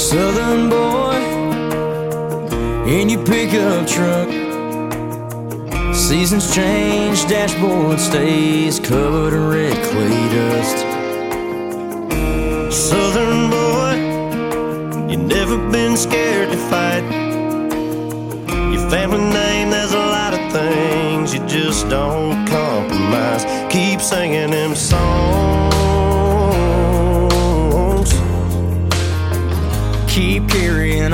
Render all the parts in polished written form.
Southern boy in your pickup truck. Seasons change, dashboard stays covered in red clay dust. Southern boy, you never been scared to fight. Your family name, there's a lot of things you just don't compromise. Keep singing them songs, keep carrying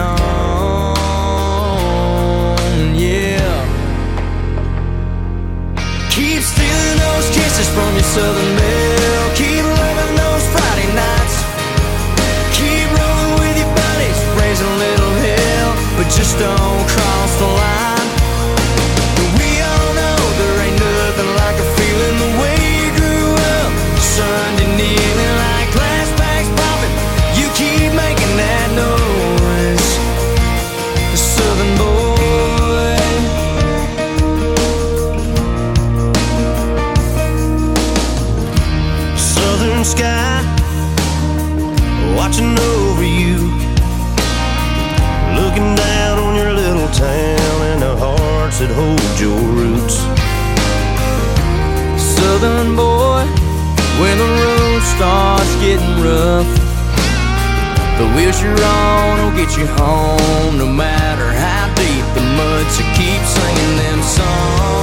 on, yeah. Keep stealing those kisses from your Southern belle. Keep loving those Friday nights. Keep rolling with your buddies, raising a little hell, but just don't cross the line. We all know there ain't nothing like a feeling the way you grew up. Sunday kneeling like glass bags popping. You keep making that noise, Southern boy. Southern sky watching over you, looking down on your little town and the hearts that hold your roots. Southern boy, when the road starts getting rough, the wheels you're on will get you home, no matter how deep the mud. So keep singing them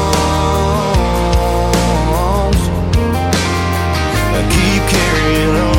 songs, Keep carrying on.